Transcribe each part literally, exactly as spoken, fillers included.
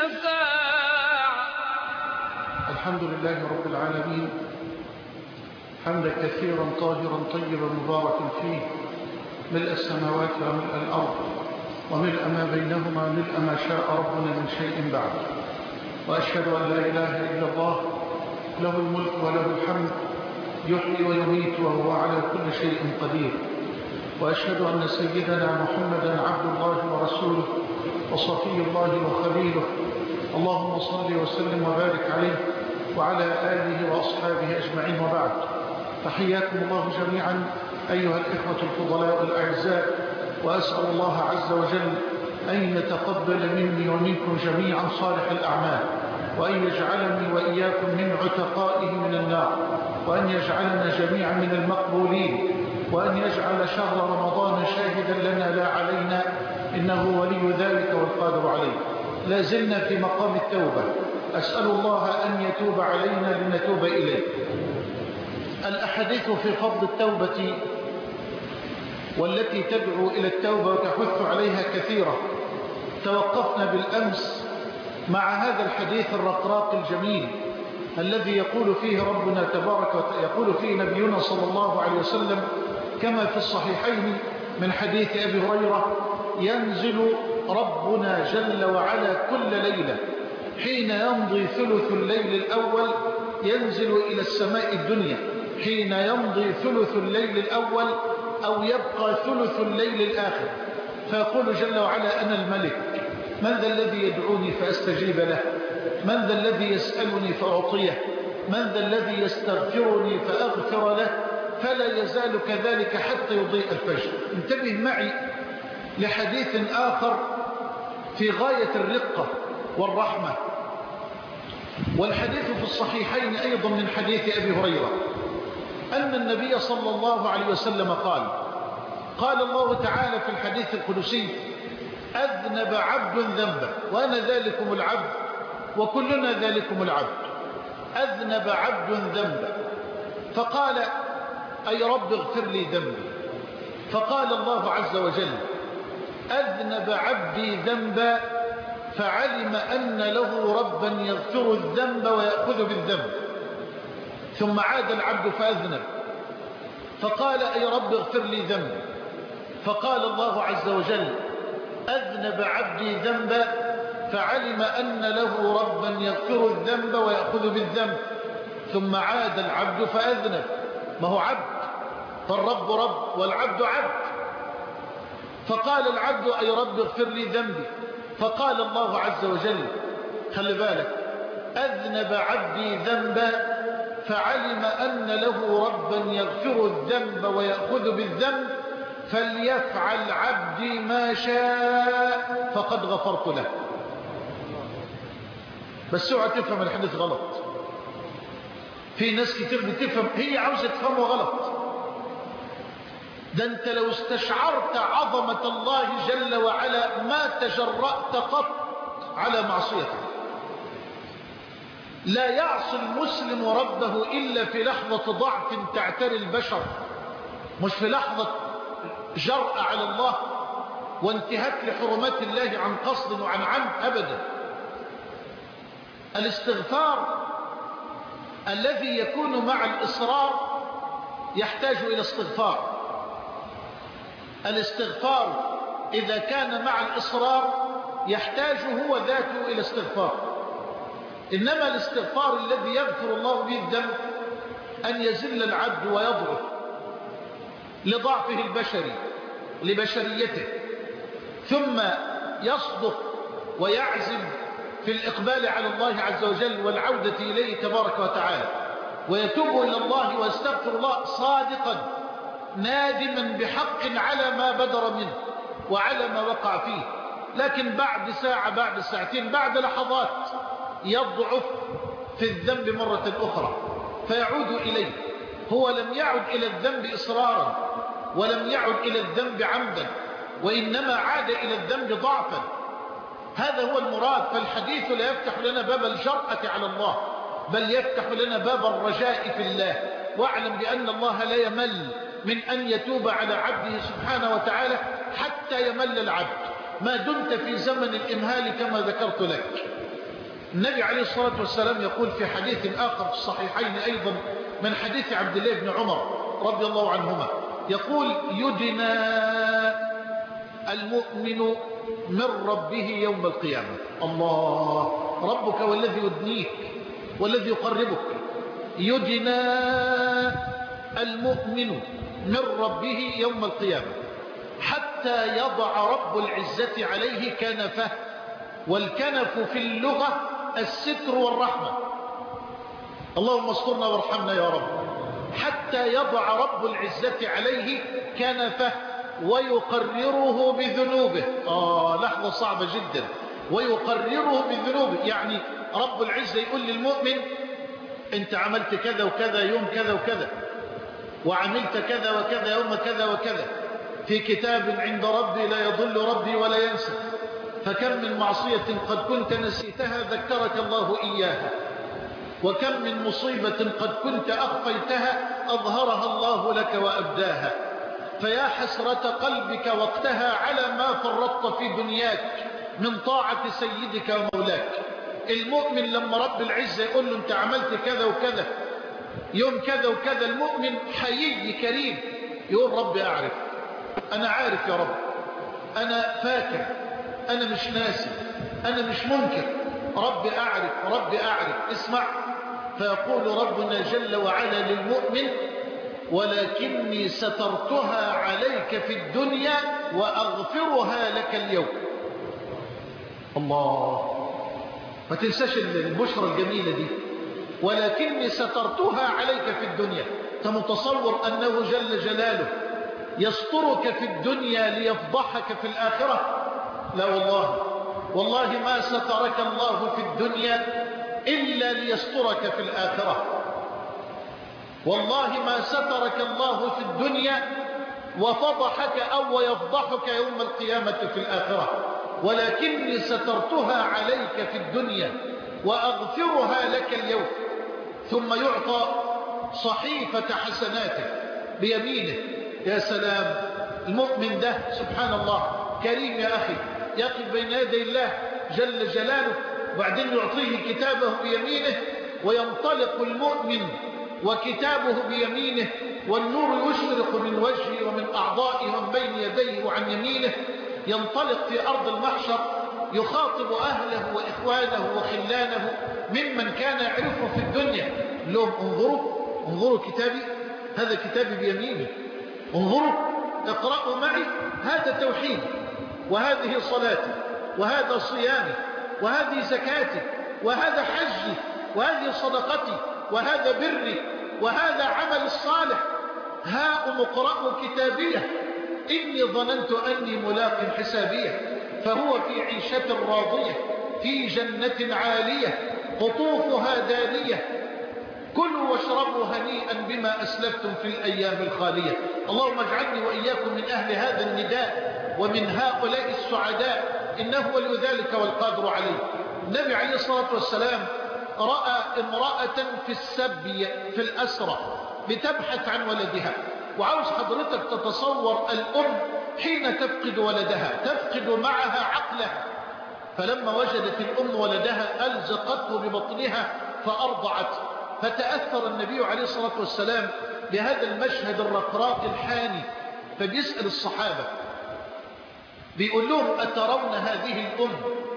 الشفاعة. الحمد لله رب العالمين، حمدا كثيرا طاهرا طيبا مباركا فيه، ملء السماوات وملء الأرض وملء ما بينهما، ملء ما شاء ربنا من شيء بعد. وأشهد أن لا إله إلا الله له الملك وله الحمد، يحيي ويميت وهو على كل شيء قدير. وأشهد أن سيدنا محمدا عبد الله ورسوله وصفي الله وخليله، اللهم صل وسلم وبارك عليه وعلى آله وأصحابه أجمعين، وبعد. فحياكم الله جميعا أيها الإخوة الفضلاء الأعزاء، وأسأل الله عز وجل أن يتقبل مني ومنكم جميعا صالح الأعمال، وأن يجعلني وإياكم من عتقائه من النار، وأن يجعلنا جميعا من المقبولين، وأن يجعل شهر رمضان شاهدا لنا لا علينا، إنه ولي ذلك والقادر عليه. لا زلنا في مقام التوبة، أسأل الله أن يتوب علينا لنتوب إليه. الأحاديث في فضل التوبة والتي تدعو إلى التوبة وتحث عليها كثيرة. توقفنا بالأمس مع هذا الحديث الرقراق الجميل الذي يقول فيه ربنا تبارك وتعالى، يقول فيه نبينا صلى الله عليه وسلم كما في الصحيحين من حديث أبي هريرة: ينزل ربنا جل وعلا كل ليلة حين يمضي ثلث الليل الأول، ينزل إلى السماء الدنيا حين يمضي ثلث الليل الأول أو يبقى ثلث الليل الآخر، فيقول جل وعلا: أنا الملك، من ذا الذي يدعوني فأستجيب له؟ من ذا الذي يسألني فأعطيه؟ من ذا الذي يستغفرني فأغفر له؟ فلا يزال كذلك حتى يضيء الفجر. انتبه معي لحديث آخر في غاية الرقة والرحمة، والحديث في الصحيحين أيضا من حديث أبي هريرة أن النبي صلى الله عليه وسلم قال: قال الله تعالى في الحديث القدسي: أذنب عبد ذنبا وأنا ذلكم العبد وكلنا ذلكم العبد. أذنب عبد ذنبا فقال: أي رب اغفر لي ذنبي. فقال الله عز وجل: أذنب عبدي ذنبا فعلم أن له ربا يغفر الذنب ويأخذ بالذنب. ثم عاد العبد فأذنب فقال: أي رب اغفر لي ذنبي. فقال الله عز وجل: أذنب عبدي ذنبا فعلم أن له ربا يغفر الذنب ويأخذ بالذنب. ثم عاد العبد فأذنب، ما هو عبد، فالرب رب والعبد عبد. فقال العبد: أي رب اغفر لي ذنبي. فقال الله عز وجل: خلي بالك، أذنب عبدي ذنبا فعلم أن له ربا يغفر الذنب ويأخذ بالذنب، فليفعل عبدي ما شاء فقد غفرت له. بس اوعى تفهم الحديث غلط. في ناس كتير بتفهم، هي عاوزة تفهمه غلط. ده انت لو استشعرت عظمة الله جل وعلا ما تجرأت قط على معصيته. لا يعصي المسلم ربه إلا في لحظة ضعف تعتري البشر، مش في لحظة جرأة على الله وانتهاك لحرمات الله عن قصد وعن عمد أبدا. الاستغفار الذي يكون مع الإصرار يحتاج إلى استغفار. الاستغفار إذا كان مع الإصرار يحتاج هو ذاته إلى استغفار. إنما الاستغفار الذي يغفر الله به الذنب أن يزل العبد ويضعف لضعفه البشري لبشريته، ثم يصدق ويعزم في الإقبال على الله عز وجل والعودة إليه تبارك وتعالى، ويتوب إلى الله ويستغفر الله صادقا نادما بحق على ما بدر منه وعلى ما وقع فيه. لكن بعد ساعة، بعد ساعتين، بعد لحظات يضعف في الذنب مرة أخرى فيعود إليه. هو لم يعد إلى الذنب إصرارا ولم يعد إلى الذنب عمدا، وإنما عاد إلى الذنب ضعفا. هذا هو المراد. فالحديث لا يفتح لنا باب الجرأة على الله، بل يفتح لنا باب الرجاء في الله. واعلم بأن الله لا يمل من أن يتوب على عبده سبحانه وتعالى حتى يمل العبد ما دمت في زمن الإمهال كما ذكرت لك. النبي عليه الصلاة والسلام يقول في حديث آخر في الصحيحين أيضا من حديث عبد الله بن عمر رضي الله عنهما، يقول يدنى المؤمن من ربه يوم القيامة. الله، ربك والذي يدنيك والذي يقربك. يدنى المؤمن من ربه يوم القيامة حتى يضع رب العزة عليه كنفه، والكنف في اللغة الستر والرحمة. اللهم استرنا وارحمنا يا رب. حتى يضع رب العزة عليه كنفه ويقرره بذنوبه. آه لحظة صعبة جدا. ويقرره بذنوبه، يعني رب العزة يقول للمؤمن انت عملت كذا وكذا يوم كذا وكذا، وعملت كذا وكذا يوم كذا وكذا، في كتاب عند ربي لا يضل ربي ولا ينسى، فكم من معصية قد كنت نسيتها ذكرك الله إياها، وكم من مصيبة قد كنت أخفيتها أظهرها الله لك وأبداها، فيا حسرة قلبك وقتها على ما فرطت في دنياك من طاعة سيدك ومولاك. المؤمن لما رب العزة يقول له انت عملت كذا وكذا يوم كذا وكذا، المؤمن حيي كريم يقول ربي أعرف، أنا عارف يا رب، أنا فاكر، أنا مش ناسي، أنا مش منكر، ربي أعرف ربي أعرف. اسمع، فيقول ربنا جل وعلا للمؤمن ولكني سترتها عليك في الدنيا وأغفرها لك اليوم. الله، ما تنساش البشرى الجميلة دي، ولكني سترتها عليك في الدنيا. أنت متصور أنه جل جلاله يسترك في الدنيا ليفضحك في الآخرة؟ لا والله، والله ما سترك الله في الدنيا إلا ليسترك في الآخرة. والله ما سترك الله في الدنيا وفضحك أو يفضحك يوم القيامة في الآخرة، ولكني سترتها عليك في الدنيا وأغفرها لك اليوم. ثم يعطى صحيفة حسناته بيمينه. يا سلام، المؤمن ده سبحان الله كريم يا أخي، يقف بين يدي الله جل جلاله وبعدين يعطيه كتابه بيمينه، وينطلق المؤمن وكتابه بيمينه، والنور يشرق من وجهه ومن أعضائه ومن بين يديه وعن يمينه. ينطلق في أرض المحشر يخاطب أهله وإخوانه وخلانه ممن كان يعرفه في الدنيا، لهم انظروا انظروا كتابي، هذا كتابي بيميني، انظروا اقرأوا معي، هذا توحيد، وهذه صلاتي، وهذا صيامي، وهذه زكاتي، وهذا حجي، وهذه صدقتي، وهذا بري، وهذا عمل الصالح. هاؤم اقرأوا كتابيه إني ظننت أني ملاق حسابيه. فهو في عيشة راضية في جنة عالية قطوفها دانية، كلوا واشربوا هنيئا بما أسلفتم في الأيام الخالية. اللهم اجعلني وإياكم من أهل هذا النداء ومن هؤلاء السعداء، إنه ولي ذلك والقادر عليه. النبي عليه الصلاة والسلام رأى امرأة في السبي في الأسرة بتبحث عن ولدها، وعاوز حضرتك تتصور الأم حين تفقد ولدها تفقد معها عقلها، فلما وجدت الأم ولدها ألزقته ببطنها فأرضعته. فتأثر النبي عليه الصلاة والسلام بهذا المشهد الرقراق الحاني، فبيسأل الصحابة بيقول لهم أترون هذه الأم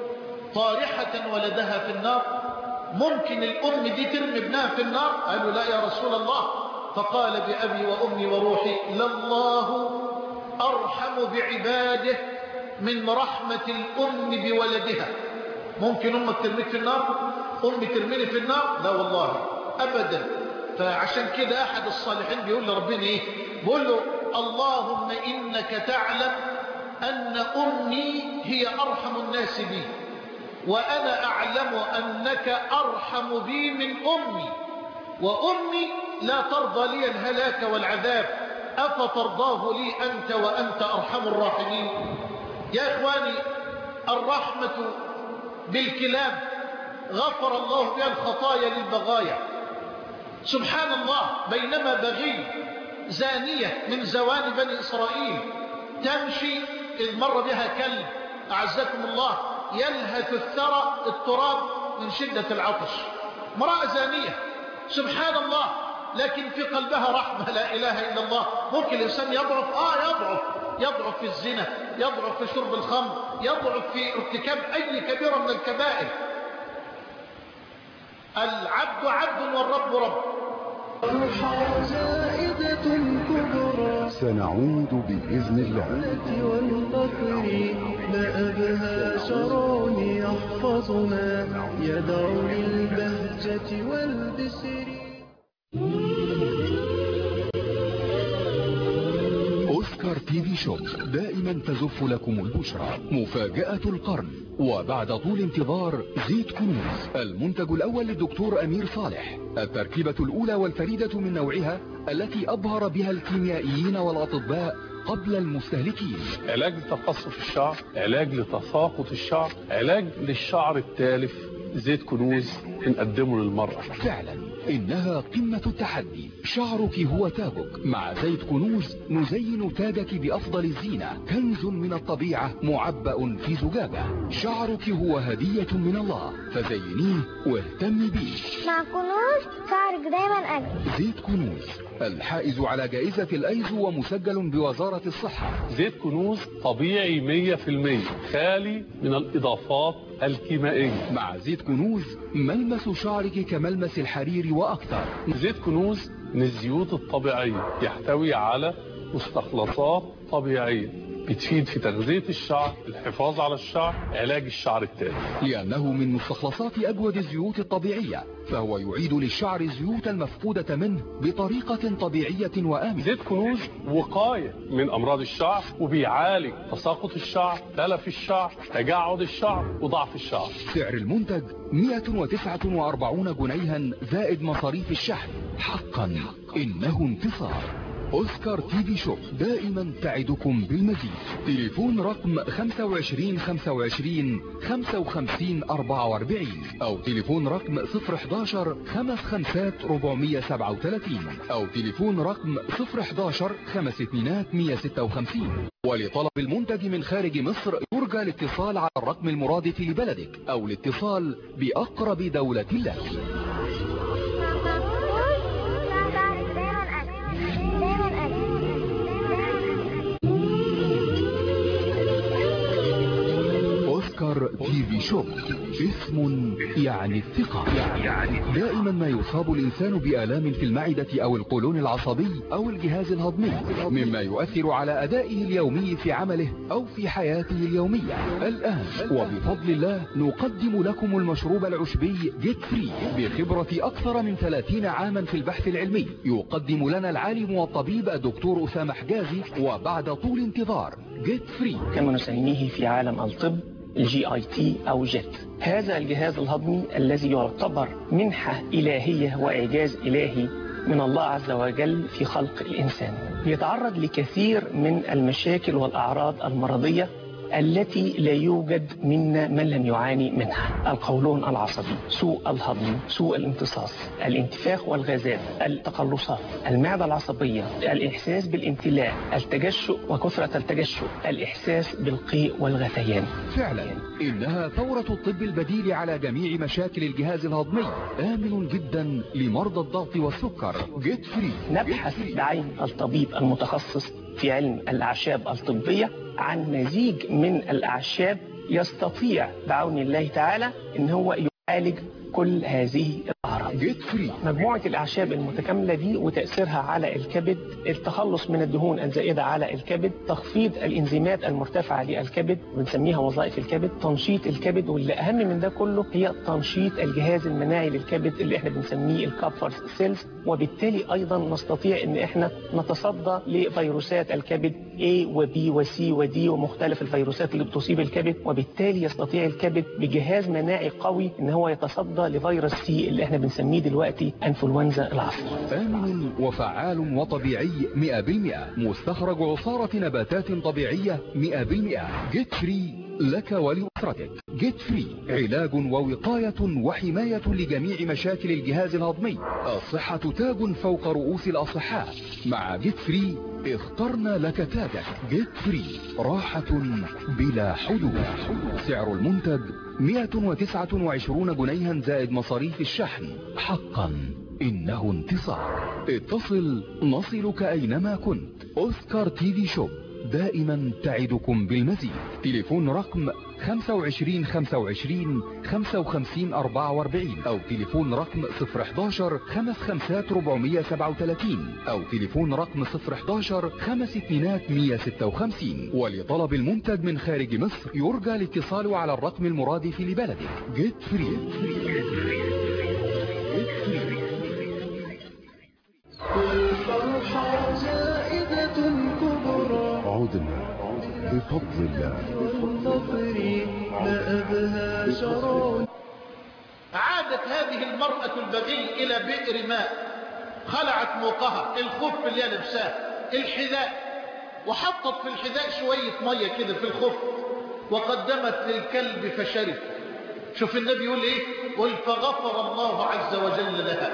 طارحة ولدها في النار؟ ممكن الأم دي ترمي ابنها في النار؟ قالوا لا يا رسول الله. فقال بأبي وأمي وروحي لله أرحم بعباده من رحمة الأم بولدها. ممكن أمك ترميك في النار؟ أمي ترميني في النار؟ لا والله أبدا. فعشان كده أحد الصالحين بيقول لربنا إيه؟ بيقول له اللهم إنك تعلم أن أمي هي أرحم الناس بي، وأنا أعلم أنك أرحم بي من أمي، وأمي لا ترضى لي الهلاك والعذاب، أفترضاه لي أنت وأنت أرحم الراحمين؟ يا إخواني، الرحمة بالكلاب غفر الله بها الخطايا للبغايا. سبحان الله، بينما بغي زانية من زوان بني إسرائيل تمشي إذ مر بها كلب أعزكم الله يلهث الثرى التراب من شدة العطش، امرأة زانية سبحان الله، لكن في قلبها رحمة لا إله إلا الله. ممكن الإنسان يضعف آه يضعف يضعف في الزنا، يضعف في شرب الخمر، يضعف في ارتكاب أي كبيرة من الكبائر. العبد عبد والرب رب. سنعود بإذن الله. ما أبهى شرون يحفظنا يدعو للبهجة والبسر. أوسكار تي في شوب دائما تزف لكم البشرى. مفاجأة القرن، وبعد طول انتظار زيت كنوز، المنتج الأول للدكتور أمير صالح، التركيبة الأولى والفريدة من نوعها التي أبهر بها الكيميائيين والأطباء قبل المستهلكين. علاج لتقصف الشعر، علاج لتساقط الشعر، علاج للشعر التالف. زيت كنوز بنقدمه للمرأة. فعلا إنها قمة التحدي. شعرك هو تاجك، مع زيت كنوز نزين تاجك بأفضل الزينة. كنز من الطبيعة معبأ في زجاجة. شعرك هو هدية من الله، فزينيه واهتمي بيه. مع كنوز شعرك دايما أجمل. زيت كنوز الحائز على جائزة الأيزو ومسجل بوزارة الصحة. زيت كنوز طبيعي مية في المية، خالي من الإضافات الكيميائية. مع زيت كنوز ملمس شعرك كملمس الحرير وأكثر. زيت كنوز من الزيوت الطبيعية، يحتوي على مستخلصات طبيعية بتفيد في تغذية الشعر، الحفاظ على الشعر، علاج الشعر التالف. لأنه من مستخلصات أجود الزيوت الطبيعية، فهو يعيد للشعر الزيوت المفقودة منه بطريقة طبيعية وآمنة. زيت كنوز وقاية من أمراض الشعر، وبيعالج تساقط الشعر، تلف الشعر، تجعد الشعر، وضعف الشعر. سعر المنتج مئة وتسعة وأربعين جنيها زائد مصاريف الشحن. حقا إنه انتصار. أوسكار تي في شوب دائما تعدكم بالمزيد. تليفون رقم خمسة وعشرين خمسة وعشرين خمسة وخمسين أربعة وأربعين أو تليفون رقم صفر حداشر خمس خمسات أربعمية سبعة وثلاثين أو تليفون رقم صفر حداشر خمس اتنينات مية ستة وخمسين. ولطلب المنتج من خارج مصر يرجى الاتصال على الرقم المرادف لبلدك أو الاتصال بأقرب دولة لك. أوسكار تي في شوب اسم يعني الثقة. دائما ما يصاب الإنسان بآلام في المعدة أو القولون العصبي أو الجهاز الهضمي، مما يؤثر على أدائه اليومي في عمله أو في حياته اليومية. الآن وبفضل الله نقدم لكم المشروب العشبي جيت فري بخبرة أكثر من ثلاثين عاما في البحث العلمي. يقدم لنا العالم والطبيب الدكتور أسامة حجازي، وبعد طول انتظار جيت فري كما نسميه في عالم الطب الجي اي تي او جيت. هذا الجهاز الهضمي الذي يعتبر منحة إلهية وإعجاز إلهي من الله عز وجل في خلق الإنسان، يتعرض لكثير من المشاكل والأعراض المرضية التي لا يوجد منا من لم يعاني منها. القولون العصبي، سوء الهضم، سوء الامتصاص، الانتفاخ والغازات، التقلصات، المعدة العصبية، الإحساس بالامتلاء، التجشؤ وكثرة التجشؤ، الإحساس بالقيء والغثيان. فعلا إنها ثورة الطب البديل على جميع مشاكل الجهاز الهضمي، آمن جدا لمرضى الضغط والسكر. جيت فري. نبحث بعين الطبيب المتخصص في علم الأعشاب الطبية عن مزيج من الأعشاب يستطيع بعون الله تعالى إن هو يعالج كل هذه الأعراض. جيت فري. مجموعة الأعشاب المتكاملة دي وتأثيرها على الكبد، التخلص من الدهون الزائدة على الكبد، تخفيض الإنزيمات المرتفعة للكبد بنسميها وظائف الكبد، تنشيط الكبد، واللي أهم من ده كله هي تنشيط الجهاز المناعي للكبد اللي احنا بنسميه الكابفر سيلز، وبالتالي أيضا نستطيع إن احنا نتصدى لفيروسات الكبد A و B و C و D ومختلف الفيروسات اللي بتصيب الكبد، وبالتالي يستطيع الكبد بجهاز مناعي قوي إن هو يتصدى لفيروس سي اللي احنا بنسميه دلوقتي انفلونزا العصر. آمن وفعال وطبيعي مئة بالمئة، مستخرج عصارة نباتات طبيعية مئة بالمئة. جيت فري لك ولأسرتك. جيت فري، علاج ووقاية وحماية لجميع مشاكل الجهاز الهضمي. الصحة تاج فوق رؤوس الأصحاء. مع جيت فري اخترنا لك تاجك. جيت فري، راحة بلا حدود. سعر المنتج مئة وتسعة وعشرين جنيها زائد مصاريف الشحن. حقا إنه انتصار. اتصل نصلك أينما كنت. أوسكار تي في شوب دائما تعدكم بالمزيد. تليفون رقم خمسة وعشرين خمسة وعشرين خمسة وخمسين أربعة وأربعين أو تليفون رقم صفر احداشر خمس خمسات ربعمية سبعة وثلاثين أو تليفون رقم صفر احداشر خمس اتنينات مية ستة وخمسين. ولطلب المنتج من خارج مصر يرجى الاتصال على الرقم المرادف لبلدك. جيت فري. والفرحة زائدة كبرى. عدنا بفضل الله. والنصر ما أبهى شرون. عادت هذه المرأة البغي إلى بئر ماء، خلعت موقها، الخف اللي لابساه، الحذاء، وحطت في الحذاء شوية مية كده في الخف، وقدمت للكلب فشرب. شوف النبي يقول ايه؟ قل فغفر الله عز وجل لها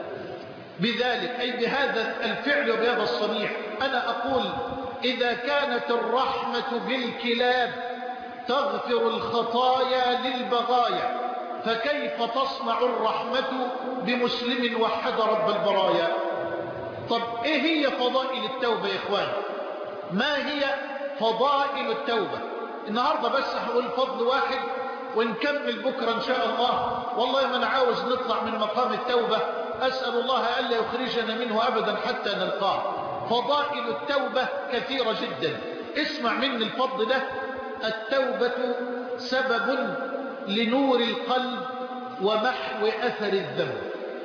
بذلك، أي بهذا الفعل وبهذا الصنيع. أنا أقول إذا كانت الرحمة بالكلاب تغفر الخطايا للبغايا، فكيف تصنع الرحمة بمسلم وحد رب البرايا؟ طب إيه هي فضائل التوبة يا إخوان؟ ما هي فضائل التوبة؟ النهاردة بس هقول فضل واحد ونكمل بكرة إن شاء الله. والله ما أنا عاوز نطلع من مقام التوبة، أسأل الله ألا يخرجنا منه أبدا حتى نلقاه. فضائل التوبة كثيرة جدا. اسمع مني الفضل ده. التوبة سبب لنور القلب ومحو أثر الذنب.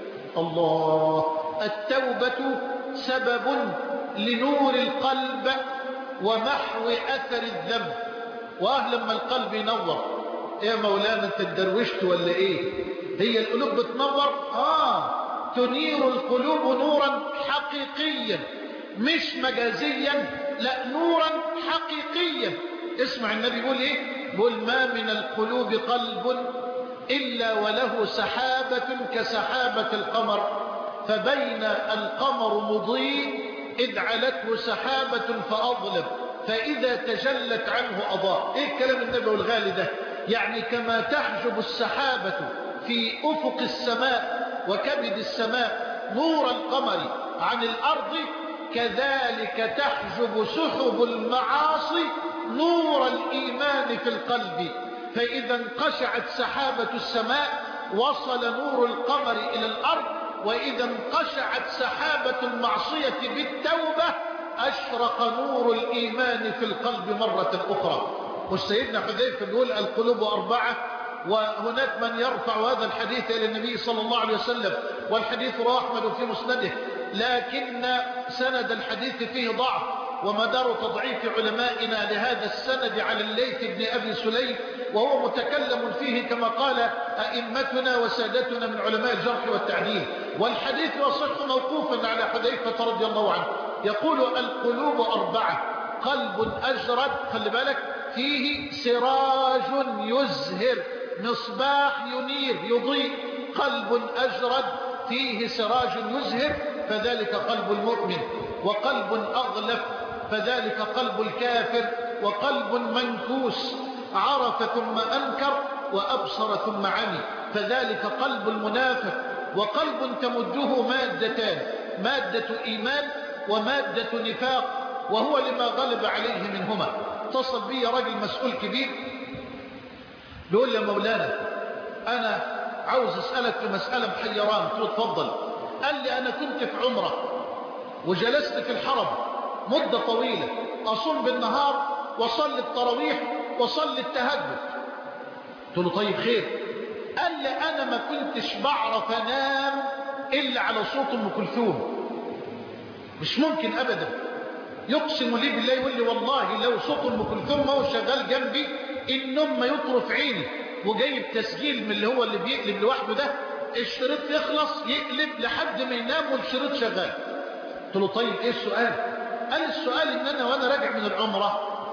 الله، التوبة سبب لنور القلب ومحو أثر الذنب. واه لما القلب ينور، يا مولانا انت اتدروشت ولا ايه؟ هي القلوب بتنور؟ اه، تنير القلوب نورا حقيقيا مش مجازيا، لا نورا حقيقيا. اسمع النبي يقول ايه؟ يقول ما من القلوب قلب إلا وله سحابة كسحابة القمر، فبين القمر مضيء إذ علته سحابة فأظلم، فإذا تجلت عنه أضاء. إيه الكلام النبي الغالي ده؟ يعني كما تحجب السحابة في أفق السماء وكبد السماء نور القمر عن الأرض، كذلك تحجب سحب المعاصي نور الإيمان في القلب. فإذا انقشعت سحابة السماء وصل نور القمر إلى الأرض، وإذا انقشعت سحابة المعصية بالتوبة أشرق نور الإيمان في القلب مرة أخرى. والسيدنا حذيفة بيقول القلوب أربعة، وهناك من يرفع هذا الحديث إلى النبي صلى الله عليه وسلم، والحديث رواه أحمد في مسنده، لكن سند الحديث فيه ضعف، ومدار تضعيف علمائنا لهذا السند على الليث بن أبي سليم، وهو متكلم فيه كما قال أئمتنا وسادتنا من علماء الجرح والتعديل. والحديث يصح موقوفا على حذيفة رضي الله عنه، يقول القلوب أربعة: قلب أجرد، خلي بالك، فيه سراج يزهر، مصباح ينير يضيء، قلب أجرد فيه سراج يزهر، فذلك قلب المؤمن. وقلب أغلف، فذلك قلب الكافر. وقلب منكوس، عرف ثم أنكر وأبصر ثم عمي، فذلك قلب المنافق. وقلب تمده مادتان، مادة إيمان ومادة نفاق، وهو لما غلب عليه منهما. اتصل بي رجل مسؤول كبير بيقول لي يا مولانا أنا عاوز أسألك في مسألة محيران. قلت له اتفضل. قال لي أنا كنت في عمرة وجلست في الحرم مدة طويلة، أصوم بالنهار وصلي التراويح وصلي التهجد. قلت له طيب خير. قال لي أنا ما كنتش بعرف أنام إلا على صوت أم كلثوم، مش ممكن أبدا. يقسم لي بالله، يقول لي والله لو صوت ام كلثوم ما هو شغال جنبي النوم ما يطرف عيني. وجايب تسجيل من اللي هو اللي بيقلب لوحده ده، الشريط يخلص يقلب لحد ما ينام والشريط شغال. قلت له طيب ايه السؤال؟ قال السؤال ان انا وانا راجع من العمره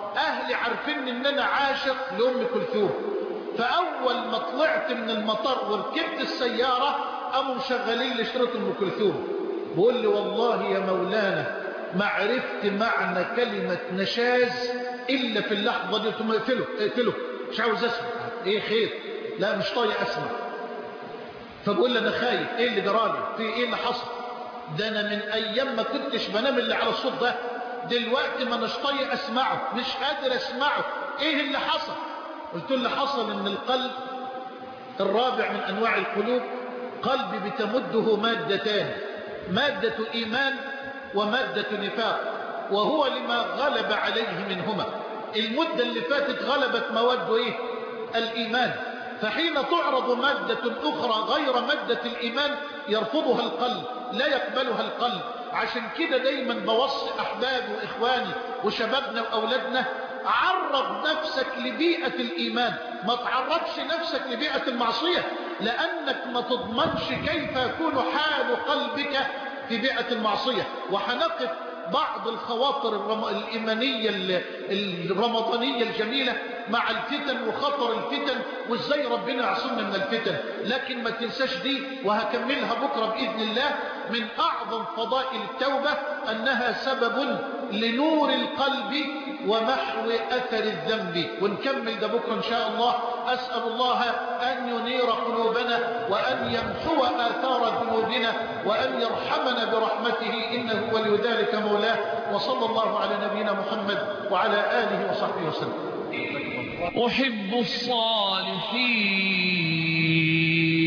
أهلي عارفين إن أنا عاشق لأم كلثوم. فأول ما طلعت من المطار وركبت السيارة قاموا مشغلين لي شريط أم كلثوم. بقول لي والله يا مولانا ما عرفت معنى كلمة نشاز إلا في اللحظة دي. قلت له اقتله اقتله مش عاوز أسمع. إيه خير؟ لا مش طايق أسمع. فبقول لي أنا خايف. إيه اللي جرالي؟ في إيه اللي حصل؟ ده أنا من أيام ما كنتش بنام اللي على الصوت ده، دلوقتي ما مش طايق أسمعه، مش قادر أسمعه. إيه اللي حصل؟ قلت له اللي حصل إن القلب الرابع من أنواع القلوب قلبي بتمده مادتان، مادة إيمان ومادة نفاق، وهو لما غلب عليه منهما. المدة اللي فاتت غلبت مواد إيه؟ الإيمان. فحين تعرض مادة أخرى غير مادة الإيمان يرفضها القلب، لا يقبلها القلب. عشان كده دايما بوصي أحبابي وإخواني وشبابنا وأولادنا، عرض نفسك لبيئة الإيمان، ما تعرضش نفسك لبيئة المعصية، لأنك ما تضمنش كيف يكون حال قلبك في بيئة المعصية. وحنقف بعض الخواطر الإيمانية الرمضانية الجميلة مع الفتن وخطر الفتن وإزاي ربنا يعصمنا من الفتن. لكن ما تنساش دي، وهكملها بكرة بإذن الله. من أعظم فضائل التوبة أنها سبب لنور القلب ومحو أثر الذنب. ونكمل ده بكرة إن شاء الله. أسأل الله أن ينير قلوبنا وأن يمحو آثار ذنوبنا وأن يرحمنا برحمته، إنه ولي ذلك مولاه. وصلى الله على نبينا محمد وعلى آله وصحبه وسلم. أحب الصالحين